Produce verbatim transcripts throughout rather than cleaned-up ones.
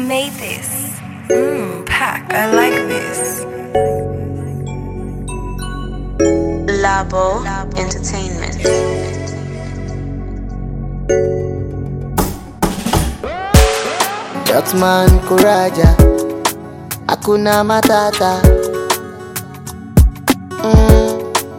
made this? Mmm, pack, I like this. Labo Entertainment. Jotman Kuraja Hakuna Matata. mm.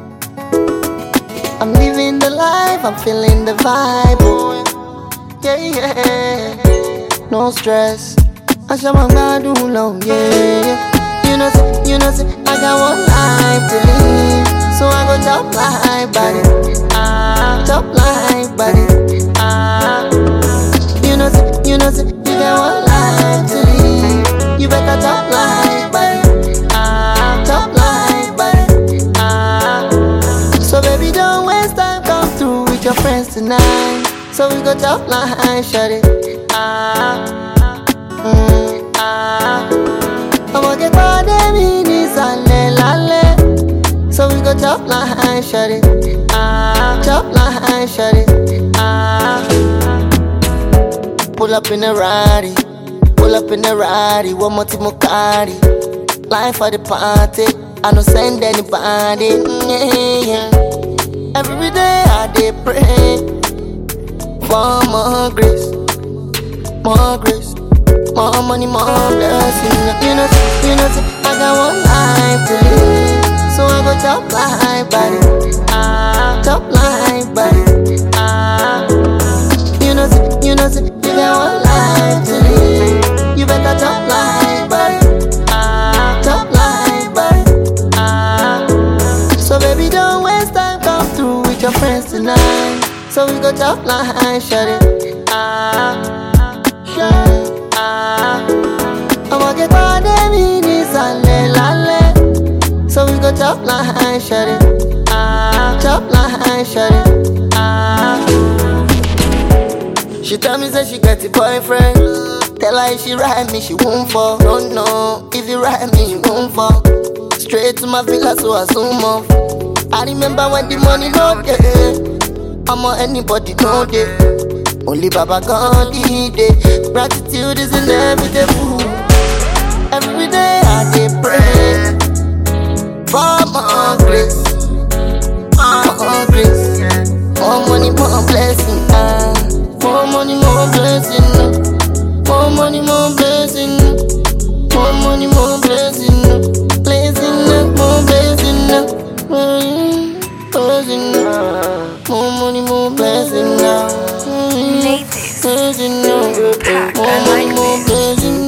I'm living the life, I'm feeling the vibe. Oh, yeah, yeah. No stress, I shall my do long, yeah. You know, say, you know, say, I got one life to live, so I go top life, buddy. Ah, top life, buddy. Ah, you know, say, you know, say, you got one life to live, you better top life, buddy. Ah, top life, buddy. Ah, so baby, don't waste time, come through with your friends tonight, so we go top life, shut it. Ah. Mm, ah. I'ma get all them minis ale lale, so we go chop line, shut it. Ah, chop line, shut it. Ah, pull up in a Rari, pull up in a Rari, one more Timokari. Line for the party, I don't send anybody. Mm, yeah. Every day I dey pray for more grace, more grace. More money, more blessing. You know, you know, I got one life to live, so I go top life, buddy. Ah, top life, buddy. Ah, you know, you know, you got one life to live, you better top life, buddy. Ah, top life, buddy. Ah, so baby, don't waste time, come through with your friends tonight, so we go top life, shut it. Ah, shut it. I'ma get all them minis ale lale, so we go chop line, shut it. Ah, chop line, shut it. Ah. She tell me say she got a boyfriend, tell her if she ride me she won't fall. Don't know if you ride me you won't fall. Straight to my villa so I zoom off. I remember when the money no get, I'm on anybody no day. Only Baba God did it. Gratitude is inevitable. Every day I dey pray for more grace, more grace, more money, more blessing. Ah, more money, more blessing. More money, more blessing. More money, more blessing. Blessing, more blessing. Blessing, more money, more blessing now. Made this. Blessing, Pack, I like this. blessing.